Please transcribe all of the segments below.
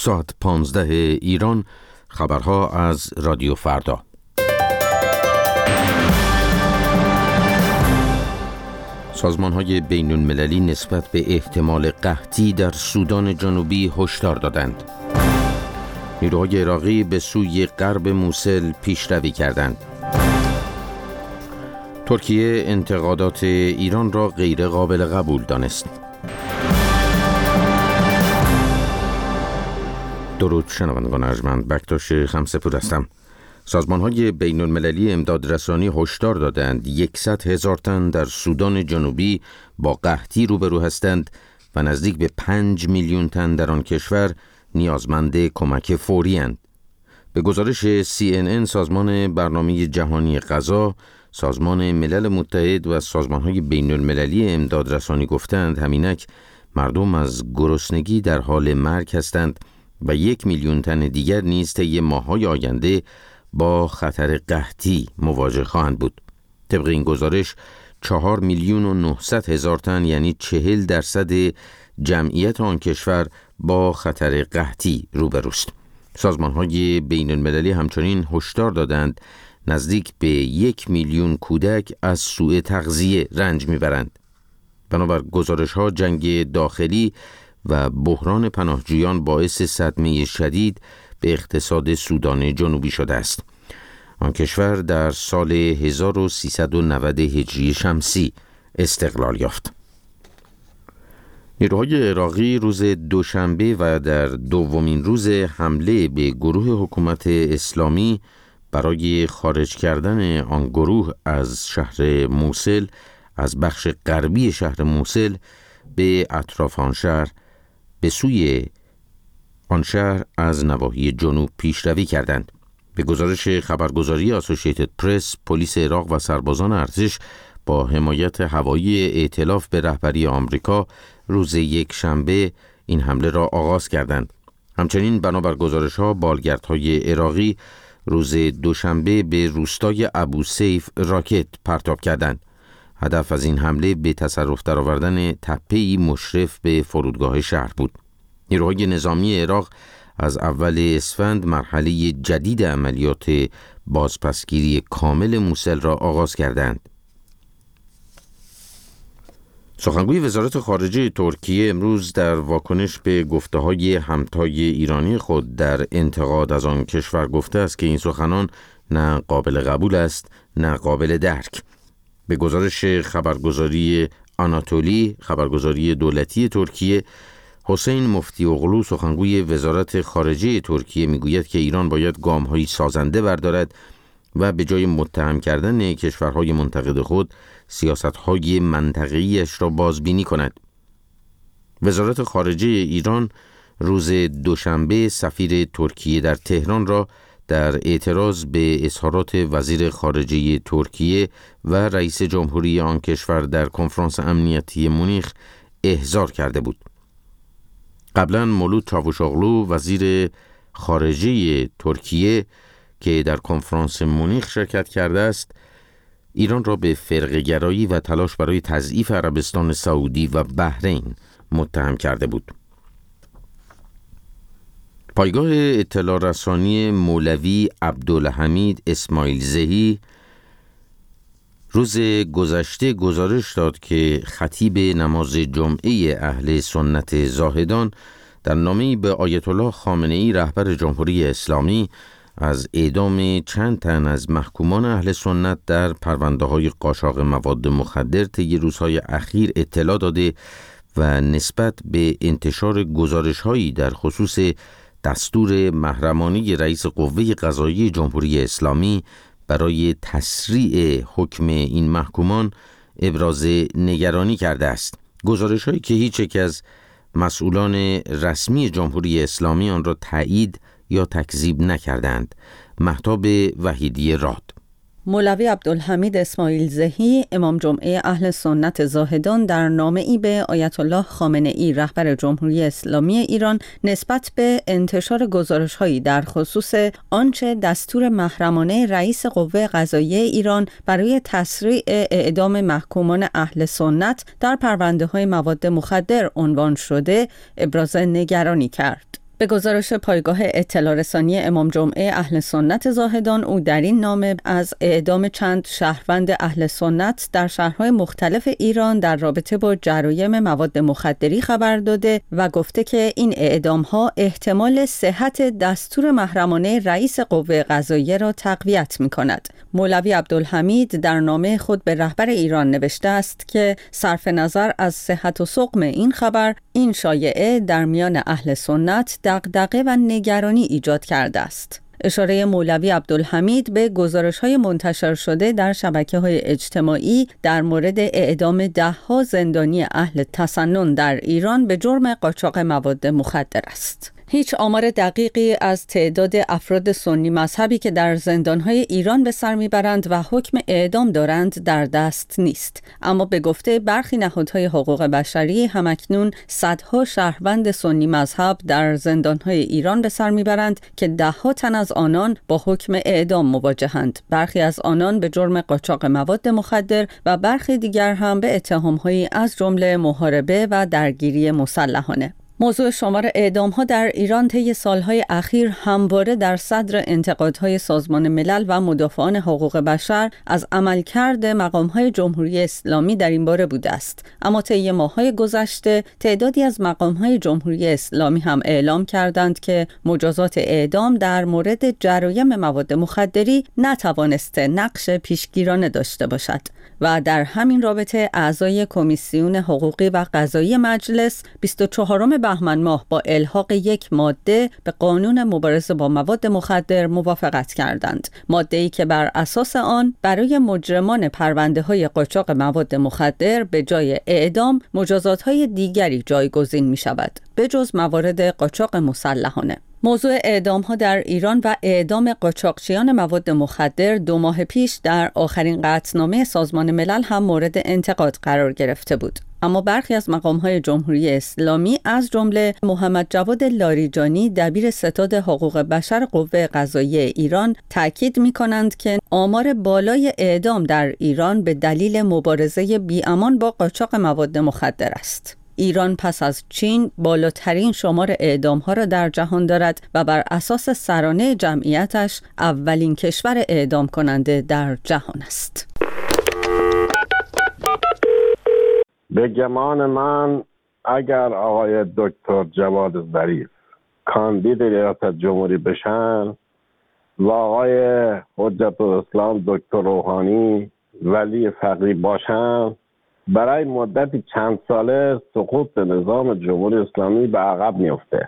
ساعت 15 ایران. خبرها از رادیو فردا. سازمان‌های بین‌المللی نسبت به احتمال قحطی در سودان جنوبی هشدار دادند. نیروهای عراقی به سوی غرب موصل پیشروی کردند. ترکیه انتقادات ایران را غیر قابل قبول دانست. درود شنوندگان ارجمند، بکتاش خمسه‌پور هستم. سازمان‌های بین‌المللی امدادرسانی هشدار دادند 100,000 تن در سودان جنوبی با قحطی روبرو هستند و نزدیک به 5 میلیون تن در آن کشور نیازمند کمک فوری اند. به گزارش CNN، سازمان برنامه جهانی غذا، سازمان ملل متحد و سازمان‌های بین‌المللی امدادرسانی گفتند همینک مردم از گرسنگی در حال مرگ هستند و 1 میلیون تن دیگر نیز طی ماه‌های آینده با خطر قحطی مواجه خواهند بود. طبق این گزارش 4,900,000 تن یعنی 40% جمعیت آن کشور با خطر قحطی روبروست. سازمان‌های بین‌المللی همچنین هشدار دادند نزدیک به 1 میلیون کودک از سوء تغذیه رنج میبرند. بنابر گزارش‌ها جنگ داخلی و بحران پناهجویان باعث صدمه شدید به اقتصاد سودان جنوبی شده است. آن کشور در سال 1390 هجری شمسی استقلال یافت. نیروهای عراقی روز دوشنبه و در دومین روز حمله به گروه حکومت اسلامی برای خارج کردن آن گروه از شهر موصل، از بخش غربی شهر موصل به اطراف آن شهر به سوی آن شهر از نواحی جنوب پیشروی کردند. به گزارش خبرگزاری آسوشیتد پرس، پلیس عراق و سربازان ارتش با حمایت هوایی ائتلاف به رهبری آمریکا روز یک شنبه این حمله را آغاز کردند. همچنین بنابر گزارش‌ها بالگردهای عراقی روز دوشنبه به روستای ابوسیف راکت پرتاب کردند. هدف از این حمله به تصرف درآوردن تپه‌ای مشرف به فرودگاه شهر بود. نیروهای نظامی عراق از اول اسفند مرحله جدید عملیات بازپسگیری کامل موصل را آغاز کردند. سخنگوی وزارت خارجه ترکیه امروز در واکنش به گفته‌های همتای ایرانی خود در انتقاد از آن کشور گفته است که این سخنان نه قابل قبول است نه قابل درک. به گزارش خبرگزاری آناتولی، خبرگزاری دولتی ترکیه، حسین مفتی اغلو سخنگوی وزارت خارجه ترکیه میگوید که ایران باید گام‌های سازنده بردارد و به جای متهم کردن کشورهای منتقد خود سیاست‌های منطقه‌ایش را بازبینی کند. وزارت خارجه ایران روز دوشنبه سفیر ترکیه در تهران را در اعتراض به اظهارات وزیر خارجه ترکیه و رئیس جمهوری آن کشور در کنفرانس امنیتی مونیخ احضار کرده بود. قبلا مولود چاوشاغلو وزیر خارجه ترکیه که در کنفرانس مونیخ شرکت کرده است، ایران را به فرقه‌گرایی و تلاش برای تضعیف عربستان سعودی و بحرین متهم کرده بود. پایگاه اطلاع رسانی مولوی عبدالحمید اسماعیل زهی روز گذشته گزارش داد که خطیب نماز جمعه اهل سنت زاهدان در نامه‌ای به آیت الله خامنه‌ای رهبر جمهوری اسلامی از اعدام چند تن از محکومان اهل سنت در پرونده‌های قاچاق مواد مخدر طی روزهای اخیر اطلاع داده و نسبت به انتشار گزارش‌هایی در خصوص دستور محرمانه رئیس قوه قضاییه جمهوری اسلامی برای تسریع حکم این محکومان ابراز نگرانی کرده است. گزارش‌هایی که هیچ یک از مسئولان رسمی جمهوری اسلامی آن را تایید یا تکذیب نکردند. مهتاب وحیدی راد. مولوی عبدالحمید اسماعیل زهی امام جمعه اهل سنت زاهدان در نامه‌ای به آیت الله خامنه‌ای رهبر جمهوری اسلامی ایران نسبت به انتشار گزارش‌هایی در خصوص آنچه دستور محرمانه رئیس قوه قضاییه ایران برای تسریع اعدام محکومان اهل سنت در پرونده‌های مواد مخدر عنوان شده ابراز نگرانی کرد. به گزارش پایگاه اطلاع رسانی امام جمعه اهل سنت زاهدان، او در این نامه از اعدام چند شهروند اهل سنت در شهرهای مختلف ایران در رابطه با جرایم مواد مخدری خبر داده و گفته که این اعدام‌ها احتمال صحت دستور محرمانه رئیس قوه قضاییه را تقویت می‌کند. مولوی عبدالحمید در نامه خود به رهبر ایران نوشته است که صرف نظر از صحت و سقم این خبر، این شایعه در میان اهل سنت دغدغه و نگرانی ایجاد کرده است. اشاره مولوی عبدالحمید به گزارش‌های منتشر شده در شبکه‌های اجتماعی در مورد اعدام ده‌ها زندانی اهل تسنن در ایران به جرم قاچاق مواد مخدر است. هیچ آمار دقیقی از تعداد افراد سنی مذهبی که در زندانهای ایران به سر میبرند و حکم اعدام دارند در دست نیست، اما به گفته برخی نهادهای حقوق بشری همکنون صدها شهروند سنی مذهب در زندانهای ایران به سر میبرند که ده‌ها تن از آنان با حکم اعدام مواجهند. برخی از آنان به جرم قاچاق مواد مخدر و برخی دیگر هم به اتهام‌هایی از جمله محاربه و درگیری مسلحانه. موضوع شمار اعدام‌ها در ایران طی سالهای اخیر همواره در صدر انتقادهای سازمان ملل و مدافعان حقوق بشر از عملکرد مقام‌های جمهوری اسلامی در این باره بوده است. اما طی ماه‌های گذشته تعدادی از مقام‌های جمهوری اسلامی هم اعلام کردند که مجازات اعدام در مورد جرایم مواد مخدری نتوانسته نقش پیشگیرانه داشته باشد و در همین رابطه اعضای کمیسیون حقوقی و قضایی مجلس 24 بهمن ماه با الحاق یک ماده به قانون مبارزه با مواد مخدر موافقت کردند. ماده‌ای که بر اساس آن برای مجرمان پرونده‌های قاچاق مواد مخدر به جای اعدام مجازات‌های دیگری جایگزین می‌شود، به جز موارد قاچاق مسلحانه. موضوع اعدام‌ها در ایران و اعدام قاچاقچیان مواد مخدر 2 ماه پیش در آخرین قطعنامه سازمان ملل هم مورد انتقاد قرار گرفته بود. اما برخی از مقام‌های جمهوری اسلامی از جمله محمد جواد لاریجانی دبیر ستاد حقوق بشر قوه قضاییه ایران تاکید می‌کنند که آمار بالای اعدام در ایران به دلیل مبارزه بی‌امان با قاچاق مواد مخدر است. ایران پس از چین بالاترین شمار اعدام‌ها را در جهان دارد و بر اساس سرانه جمعیتش اولین کشور اعدام کننده در جهان است. به گمان من اگر آقای دکتر جواد ظریف کاندید ریاست جمهوری بشن و آقای حجت الاسلام دکتر روحانی ولی فقیه باشن، برای مدتی چند ساله سقوط نظام جمهوری اسلامی به عقب میفته.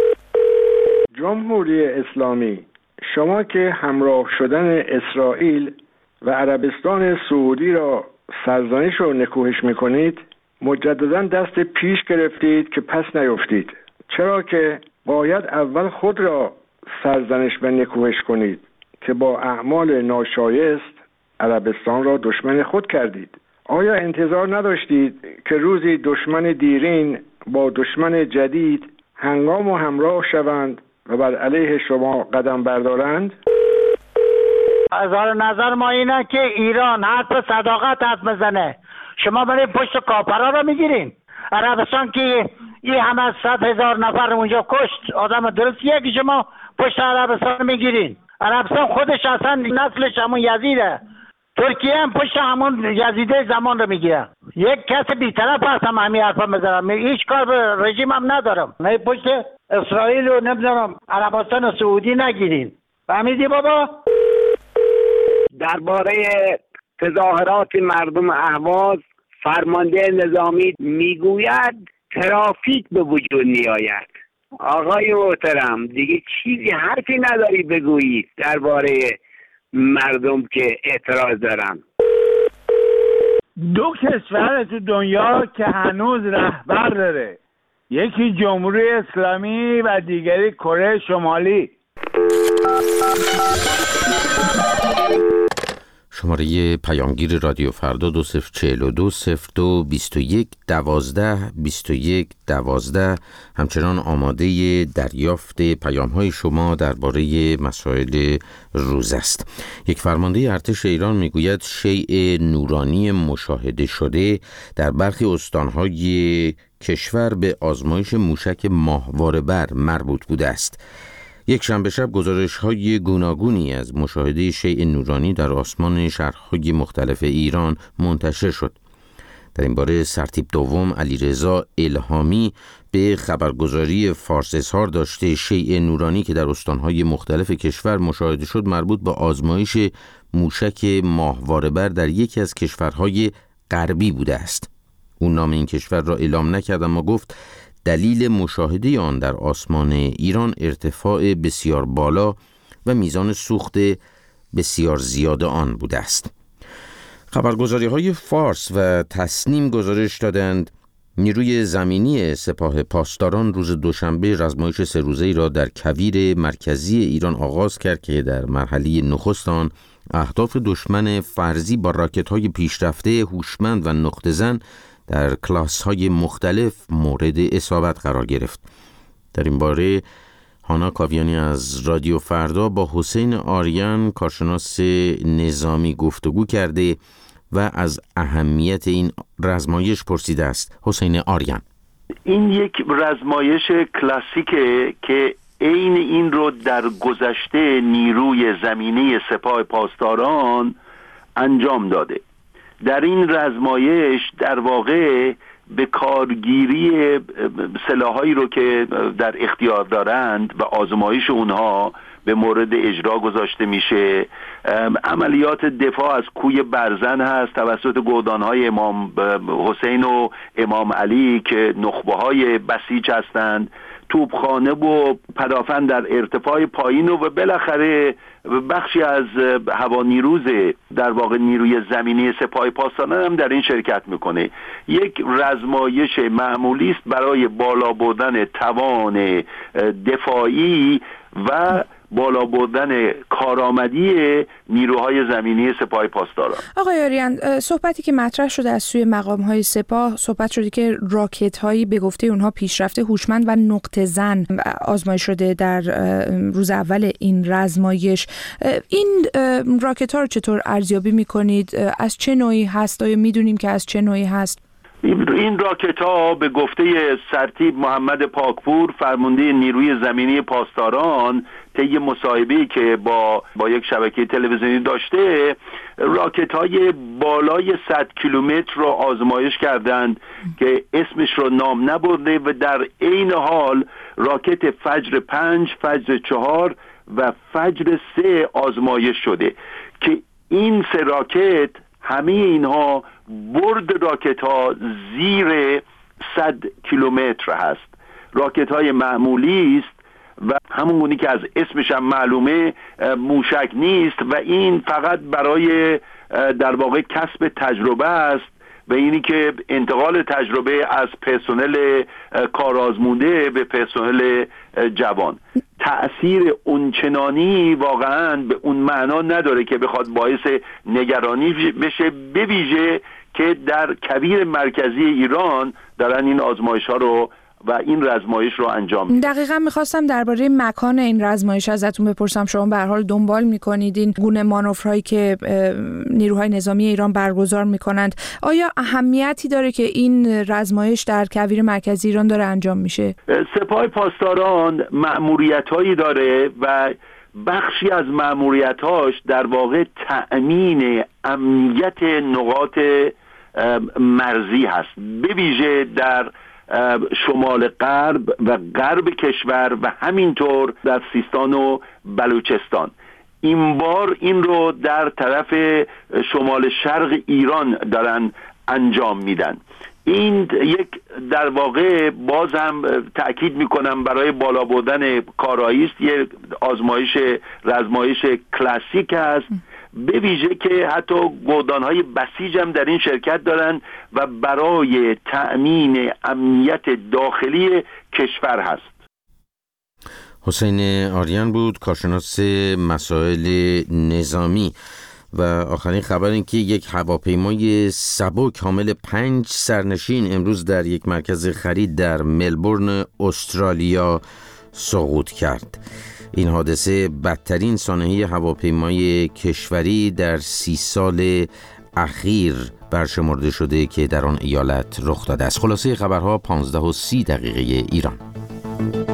جمهوری اسلامی، شما که همراه شدن اسرائیل و عربستان سعودی را سرزنش و نکوهش میکنید، مجددا دست پیش گرفتید که پس نیفتید. چرا که باید اول خود را سرزنش و نکوهش کنید که با اعمال ناشایست عربستان را دشمن خود کردید. آیا انتظار نداشتید که روزی دشمن دیرین با دشمن جدید هنگام و همراه شوند و بر علیه شما قدم بردارند؟ اظهار نظر ما اینه که ایران حرف صداقت حرف میزنه. شما برای پشت کاپرا رو میگیرین. عربستان که این همه 100,000 نفر اونجا کشت، آدم درستیه که شما پشت عربستان میگیرین؟ عربستان خودش اصلا نسلش همون یزیده. ترکیه هم پشت همون یزیده زمان رو میگیره. یک کس بی‌طرف هستم همین حرفا میزنم، هیچ کار به رژیم هم ندارم. نه پشت اسرائیل و نمیدونم عربستان و سعودی نگیرین. فهمیدی بابا؟ درباره تظاهرات مردم اهواز فرمانده نظامی میگوید ترافیک به وجود میآید. آقای محترم دیگه چیزی حرفی نداری بگویید درباره مردم که اعتراض دارن. 2 کشور تو دنیا که هنوز رهبر داره، یکی جمهوری اسلامی و دیگری کره شمالی. شماره پیامگیر رادیو فردا 2042 02 21 12 21 12 همچنان آماده دریافت پیام‌های شما درباره مسائل روز است. یک فرمانده ارتش ایران میگوید شیء نورانی مشاهده شده در برخی استان‌های کشور به آزمایش موشک ماهواره‌بر مربوط بوده است. یک شنبه شب گزارش‌های گوناگونی از مشاهده شیء نورانی در آسمان شهرهای مختلف ایران منتشر شد. در این باره سرتیپ دوم علیرضا الهامی به خبرگزاری فارس اظهار داشته شیء نورانی که در استانهای مختلف کشور مشاهده شد مربوط به آزمایش موشک ماهواره‌بر در یکی از کشورهای غربی بوده است. او نام این کشور را اعلام نکرد، اما گفت دلیل مشاهده آن در آسمان ایران ارتفاع بسیار بالا و میزان سوخت بسیار زیاد آن بوده است. خبرگزاری‌های فارس و تسنیم گزارش دادند نیروی زمینی سپاه پاسداران روز دوشنبه رزمایش 3 روزه‌ای را در کویر مرکزی ایران آغاز کرد که در مرحله نخست آن اهداف دشمن فرضی با راکت‌های پیشرفته هوشمند و نقطه‌زن در کلاس‌های مختلف مورد اصابت قرار گرفت. در این باره هانا کاویانی از رادیو فردا با حسین آریان کارشناس نظامی گفتگو کرده و از اهمیت این رزمایش پرسیده است. حسین آریان: این یک رزمایش کلاسیکه که عین این رو در گذشته نیروی زمینی سپاه پاسداران انجام داده. در این رزمایش در واقع به کارگیری سلاحایی رو که در اختیار دارند و آزمایش اونها به مورد اجرا گذاشته میشه. عملیات دفاع از کوی برزن هست توسط گودانهای امام حسین و امام علی که نخبه‌های بسیج هستند، توپخانه و پدافند در ارتفاع پایین و بالاخره بخشی از هوانیروز در واقع نیروی زمینی سپاه پاسداران هم در این شرکت میکنه. یک رزمایش معمولی است برای بالا بردن توان دفاعی و بالا بردن کارآمدی نیروهای زمینی سپاه پاسداران. آقای آریان، صحبتی که مطرح شده از سوی مقام‌های سپاه، صحبت شده که راکت‌هایی به گفته اونها پیشرفته هوشمند و نقطه زن آزمایش شده در روز اول این رزمایش. این راکت‌ها رو چطور ارزیابی می‌کنید؟ از چه نوعی هست؟ آیا می‌دونیم که از چه نوعی هست؟ این راکت‌ها به گفته سرتیپ محمد پاکپور فرمانده نیروی زمینی پاسداران طی مصاحبه‌ای که با یک شبکه تلویزیونی داشته، راکت‌های بالای 100 کیلومتر رو آزمایش کردند که اسمش رو نام نبرده و در عین حال راکت فجر 5، فجر 4 و فجر 3 آزمایش شده که این 3 راکت همه اینها برد راکت ها زیر 100 کیلومتر هست. راکت های معمولی است و همونگونی که از اسمش هم معلومه موشک نیست و این فقط برای در واقع کسب تجربه است و اینی که انتقال تجربه از پرسنل کارآزموده به پرسنل جوان. تأثیر اونچنانی واقعا به اون معنا نداره که بخواد باعث نگرانی بشه، به ویژه که در کویر مرکزی ایران دارن این آزمایش ها رو و این رزمایش رو انجام میدن. دقیقاً میخواستم درباره مکان این رزمایش ازتون بپرسم. شما به هر حال دنبال میکنید این گونه مانورهایی که نیروهای نظامی ایران برگزار میکنند. آیا اهمیتی داره که این رزمایش در کویر مرکزی ایران داره انجام میشه؟ سپاه پاسداران مأموریت‌هایی داره و بخشی از مأموریت‌هاش در واقع تأمین امنیت نقاط مرزی هست، به ویژه در شمال غرب و غرب کشور و همینطور در سیستان و بلوچستان. این بار این رو در طرف شمال شرق ایران دارن انجام میدن. این یک در واقع باز هم تأکید میکنم برای بالا بردن کارایی است، یک رزمایش کلاسیک است، به ویژه که حتی گودانهای بسیج هم در این شرکت دارن و برای تأمین امنیت داخلی کشور هست. حسین آریان بود، کارشناس مسائل نظامی. و آخرین خبر این که یک هواپیمای سبک حامل 5 سرنشین امروز در یک مرکز خرید در ملبورن استرالیا سقوط کرد. این حادثه بدترین سانحه هواپیمای کشوری در 30 سال اخیر برشمرده شده که در آن ایالت رخ داده است. خلاصه خبرها 15:30 ایران.